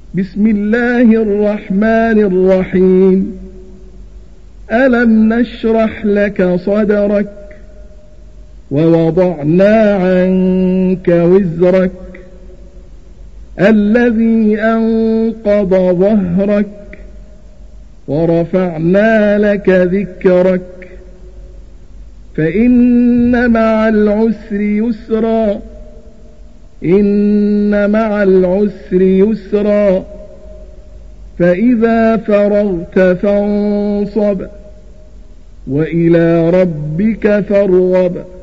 بسم الله الرحمن الرحيم ألم نشرح لك صدرك ووضعنا عنك وزرك الذي أنقض ظهرك ورفعنا لك ذكرك فإن مع العسر يسرا إن مع العسر يسرا فإذا فرغت فانصب وإلى ربك فارغب